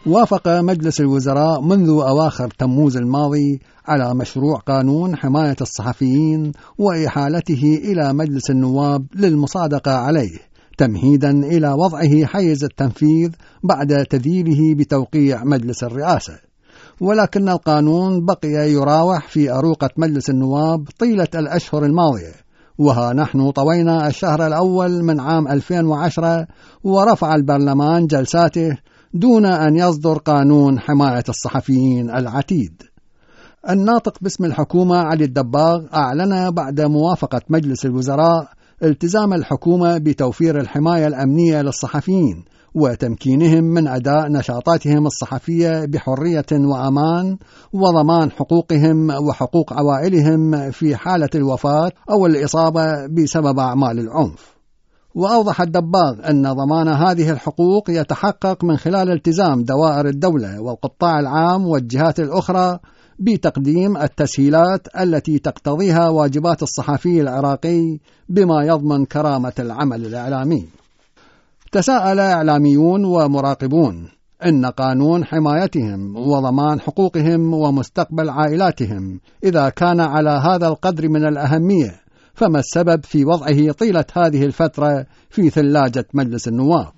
وافق مجلس الوزراء منذ أواخر تموز الماضي على مشروع قانون حماية الصحفيين وإحالته إلى مجلس النواب للمصادقة عليه تمهيدا إلى وضعه حيز التنفيذ بعد تذييله بتوقيع مجلس الرئاسة. ولكن القانون بقي يراوح في أروقة مجلس النواب طيلة الأشهر الماضية، وها نحن طوينا الشهر الأول من عام 2010 ورفع البرلمان جلساته دون أن يصدر قانون حماية الصحفيين العتيد. الناطق باسم الحكومة علي الدباغ أعلن بعد موافقة مجلس الوزراء التزام الحكومة بتوفير الحماية الأمنية للصحفيين وتمكينهم من أداء نشاطاتهم الصحفية بحرية وأمان وضمان حقوقهم وحقوق عوائلهم في حالة الوفاة أو الإصابة بسبب أعمال العنف. وأوضح الدباغ أن ضمان هذه الحقوق يتحقق من خلال التزام دوائر الدولة والقطاع العام والجهات الأخرى بتقديم التسهيلات التي تقتضيها واجبات الصحفي العراقي بما يضمن كرامة العمل الإعلامي. تساءل إعلاميون ومراقبون إن قانون حمايتهم وضمان حقوقهم ومستقبل عائلاتهم إذا كان على هذا القدر من الأهمية، فما السبب في وضعه طيلة هذه الفترة في ثلاجة مجلس النواب؟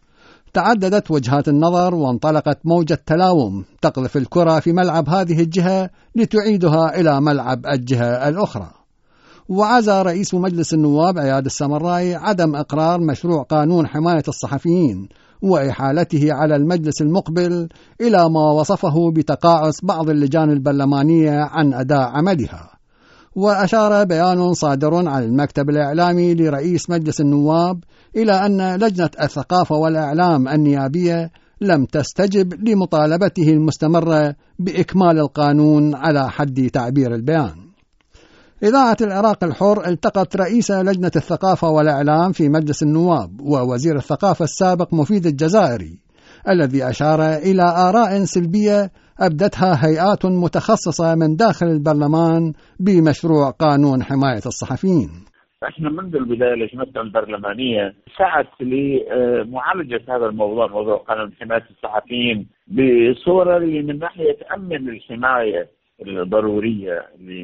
تعددت وجهات النظر وانطلقت موجة تلاوم تقذف الكرة في ملعب هذه الجهة لتعيدها إلى ملعب الجهة الأخرى. وعزى رئيس مجلس النواب عياد السمراي عدم إقرار مشروع قانون حماية الصحفيين وإحالته على المجلس المقبل إلى ما وصفه بتقاعس بعض اللجان البرلمانية عن أداء عملها. وأشار بيان صادر عن المكتب الإعلامي لرئيس مجلس النواب إلى أن لجنة الثقافة والإعلام النيابية لم تستجب لمطالبته المستمرة بإكمال القانون على حد تعبير البيان. إذاعة العراق الحر التقت رئيس لجنة الثقافة والإعلام في مجلس النواب ووزير الثقافة السابق مفيد الجزائري، الذي أشار إلى آراء سلبية أبدتها هيئات متخصصة من داخل البرلمان بمشروع قانون حماية الصحفيين. احنا منذ البداية لجنتنا البرلمانية سعت لمعالجة هذا الموضوع، موضوع قانون حماية الصحفيين، بصورة اللي من ناحية تأمن الحماية الضرورية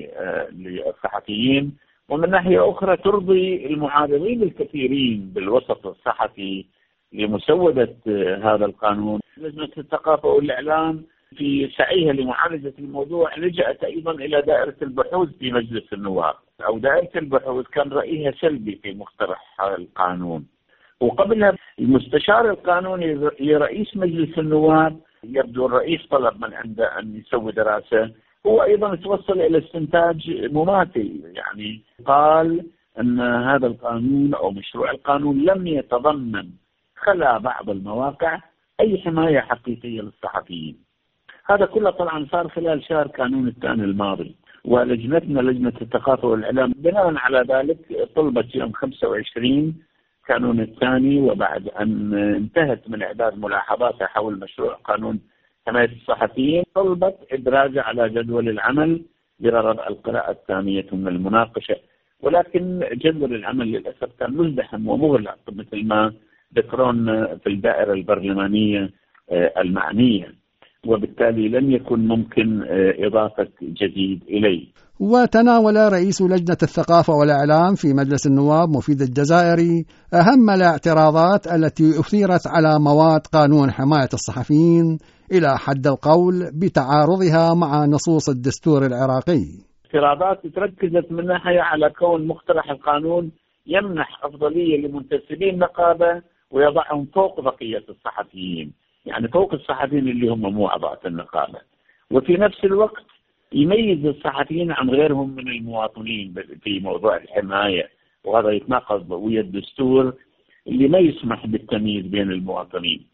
للصحفيين، ومن ناحية أخرى ترضي المعارضين الكثيرين بالوسط الصحفي لمسودة هذا القانون. لجنة الثقافة والإعلام في سعيها لمعالجة الموضوع لجأت أيضا إلى دائرة البحوث في مجلس النواب، أو دائرة البحوث كان رأيها سلبي في مقترح القانون. وقبلها المستشار القانوني لرئيس مجلس النواب، يبدو الرئيس طلب من عنده أن يسوي دراسة، هو أيضا توصل إلى استنتاج مماثل، يعني قال أن هذا القانون أو مشروع القانون لم يتضمن خلا بعض المواقع أي حماية حقيقية للصحفيين. هذا كله طبعا صار خلال شهر كانون الثاني الماضي، ولجنتنا لجنة الثقافة والإعلام بناء على ذلك طلبت يوم 25 كانون الثاني، وبعد أن انتهت من إعداد ملاحظاتها حول مشروع قانون حماية الصحفيين، طلبت إدراجه على جدول العمل لغرض القراءة الثانية من المناقشة. ولكن جدول العمل للأسف كان مزدحم ومغلق مثل ما ذكرون في الدائرة البرلمانية المعنية، وبالتالي لم يكن ممكن إضافة جديد إليه. وتناول رئيس لجنة الثقافة والإعلام في مجلس النواب مفيد الجزائري أهم الاعتراضات التي أثيرت على مواد قانون حماية الصحفيين إلى حد القول بتعارضها مع نصوص الدستور العراقي. اعتراضات تركزت من ناحية على كون مقترح القانون يمنح أفضلية لمنتسبين النقابة ويضعهم فوق بقية الصحفيين، يعني فوق الصحفيين اللي هم مو أعضاء النقابة، وفي نفس الوقت يميز الصحفيين عن غيرهم من المواطنين في موضوع الحماية، وهذا يتناقض ويا الدستور اللي ما يسمح بالتمييز بين المواطنين.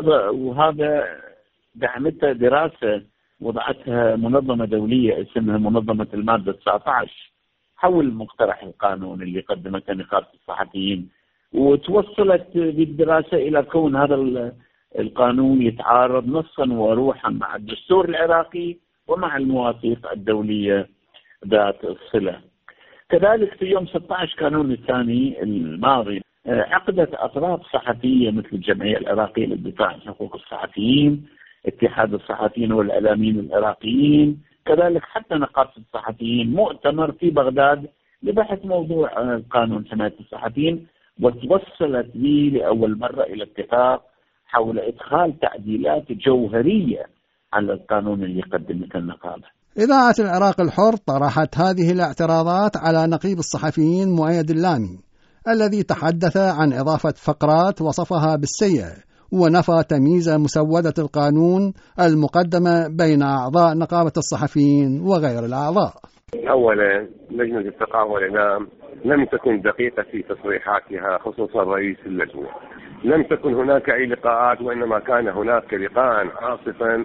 وهذا دعمتها دراسة وضعتها منظمة دولية اسمها منظمة المادة 19 حول مقترح القانون اللي قدمته نقابة الصحفيين، وتوصلت بالدراسة إلى كون هذا القانون يتعارض نصا وروحا مع الدستور العراقي ومع المواثيق الدولية ذات الصلة. كذلك في يوم 16 كانون الثاني الماضي عقدت أطراف صحفية مثل الجمعية العراقية للدفاع عن حقوق الصحفيين اتحاد الصحفيين والإعلاميين العراقيين، كذلك حتى نقابة الصحفيين مؤتمر في بغداد لبحث موضوع قانون حماية الصحفيين، وتوصلت به لأول مرة إلى اتفاق حول إدخال تعديلات جوهرية على القانون اللي قدمته النقابة. إذاعة العراق الحر طرحت هذه الاعتراضات على نقيب الصحفيين مؤيد اللامي، الذي تحدث عن إضافة فقرات وصفها بالسيئة، ونفى تمييز مسودة القانون المقدمة بين أعضاء نقابة الصحفيين وغير الأعضاء. أولا، لجنة الثقافة والإعلام لم تكن دقيقة في تصريحاتها، خصوصا رئيس اللجنة. لم تكن هناك أي لقاءات، وإنما كان هناك لقاء عاصفا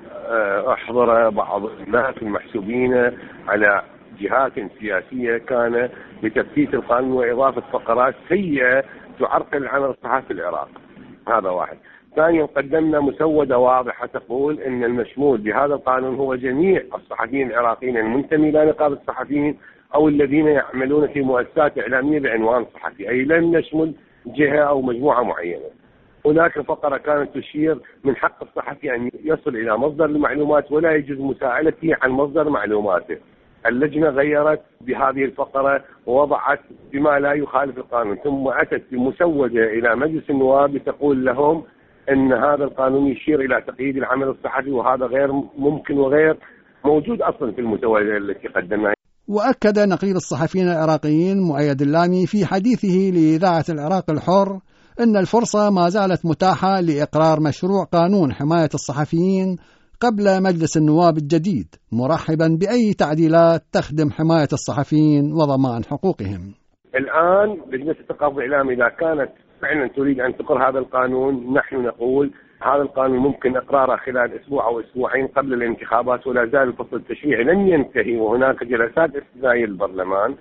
أحضر بعض الناس المحسوبين على جهات سياسية كان لتفتيت القانون وإضافة فقرات سيئة تعرقل عمل الصحافة في العراق. هذا واحد. ثانيا، قدمنا مسودة واضحة تقول أن المشمول بهذا القانون هو جميع الصحفيين العراقيين المنتمي إلى نقابة الصحفيين أو الذين يعملون في مؤسسات إعلامية بعنوان صحفي، أي لم نشمل جهة أو مجموعة معينة. هناك فقرة كانت تشير من حق الصحفي أن يصل إلى مصدر المعلومات ولا يجوز مساءلته عن مصدر معلوماته. اللجنة غيرت بهذه الفقرة ووضعت بما لا يخالف القانون، ثم أتت بمسودة إلى مجلس النواب لتقول لهم أن هذا القانون يشير إلى تقييد العمل الصحفي، وهذا غير ممكن وغير موجود أصلا في المسودة التي قدمناها. وأكد نقيب الصحفيين العراقيين مؤيد اللامي في حديثه لإذاعة العراق الحر أن الفرصة ما زالت متاحة لإقرار مشروع قانون حماية الصحفيين قبل مجلس النواب الجديد، مرحبا بأي تعديلات تخدم حماية الصحفيين وضمان حقوقهم. الآن لجنة الثقافة والإعلام إذا كانت فعلا تريد أن تقر هذا القانون، نحن نقول هذا القانون ممكن إقراره خلال أسبوع أو أسبوعين قبل الانتخابات، ولا زال الفصل التشريعي لن ينتهي وهناك جلسات استثنائية للبرلمان.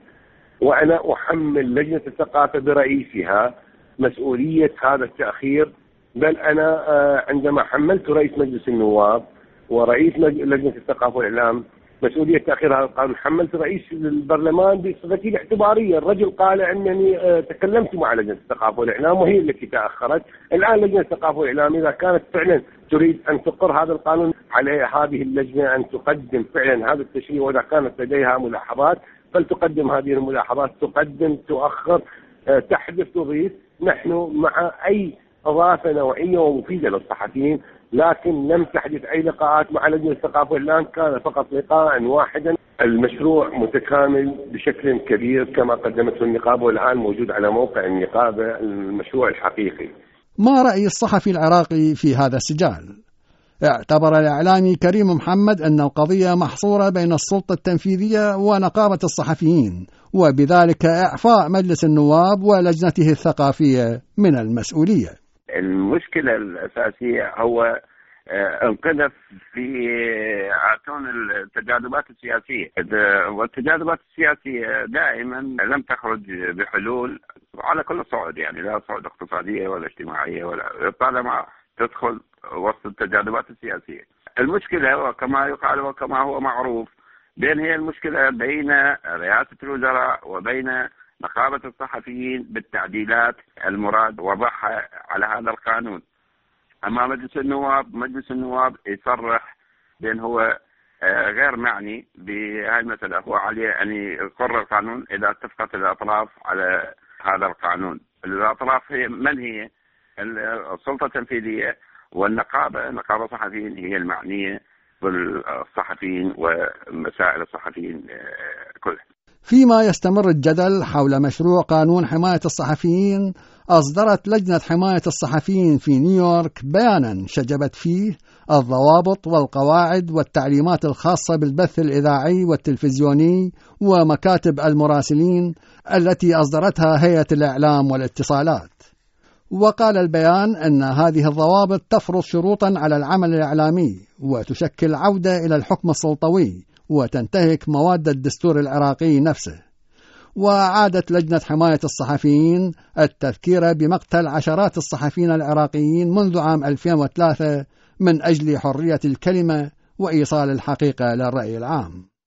وأنا أحمل لجنة الثقافة برئيسها مسؤولية هذا التأخير، بل أنا عندما حملت رئيس مجلس النواب ورئيس لجنة الثقافة والإعلام مسؤولية تأخير هذا القانون، حملت رئيس البرلمان بصفتي الاعتبارية. الرجل قال أنني تكلمت مع لجنة الثقافة والإعلام وهي التي تأخرت. الآن لجنة الثقافة والإعلام إذا كانت فعلا تريد أن تقر هذا القانون، على هذه اللجنة أن تقدم فعلا هذا التشريع، وإذا كانت لديها ملاحظات فلتقدم هذه الملاحظات، تقدم، تؤخر، تحذف، تضيف. نحن مع أي إضافة نوعية ومفيدة للصحفيين، لكن لم تحدث أي لقاءات مع لجنة الثقافة والإعلام، كان فقط لقاء واحدا. المشروع متكامل بشكل كبير كما قدمته النقابة، والآن موجود على موقع النقابة المشروع الحقيقي. ما رأي الصحفي العراقي في هذا السجال؟ اعتبر الإعلامي كريم محمد أن القضية محصورة بين السلطة التنفيذية ونقابة الصحفيين، وبذلك إعفاء مجلس النواب ولجنته الثقافية من المسؤولية. المشكلة الأساسية هو انقذف في عاتون التجاذبات السياسية، والتجاذبات السياسية دائما لم تخرج بحلول على كل صعود، يعني لا صعود اقتصادية ولا اجتماعية ولا، طالما تدخل وسط التجاذبات السياسية. المشكلة وكما يقال وكما هو معروف هي المشكلة بين رئاسة الوزراء وبين نقابة الصحفيين بالتعديلات المراد وضعها على هذا القانون. أما مجلس النواب يصرح بأن هو غير معني بهذه المسألة، هو عليه أن يقرر القانون إذا اتفقت الأطراف على هذا القانون. الأطراف هي من هي؟ السلطة التنفيذية والنقابة، نقابة الصحفيين هي المعنية بالصحفيين ومسائل الصحفيين كلها. فيما يستمر الجدل حول مشروع قانون حماية الصحفيين، أصدرت لجنة حماية الصحفيين في نيويورك بيانا شجبت فيه الضوابط والقواعد والتعليمات الخاصة بالبث الإذاعي والتلفزيوني ومكاتب المراسلين التي أصدرتها هيئة الإعلام والاتصالات. وقال البيان أن هذه الضوابط تفرض شروطا على العمل الإعلامي وتشكل عودة إلى الحكم السلطوي وتنتهك مواد الدستور العراقي نفسه. وعادت لجنة حماية الصحفيين التذكير بمقتل عشرات الصحفيين العراقيين منذ عام 2003 من أجل حرية الكلمة وإيصال الحقيقة للرأي العام.